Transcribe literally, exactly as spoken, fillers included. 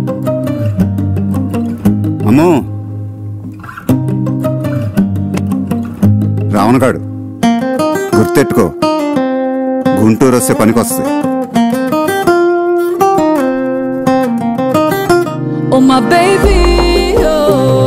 అమ్మో రావణగాడు గుర్తెట్టుకో, గుంటూరు వస్తే పనికొస్తుంది. Oh my baby, oh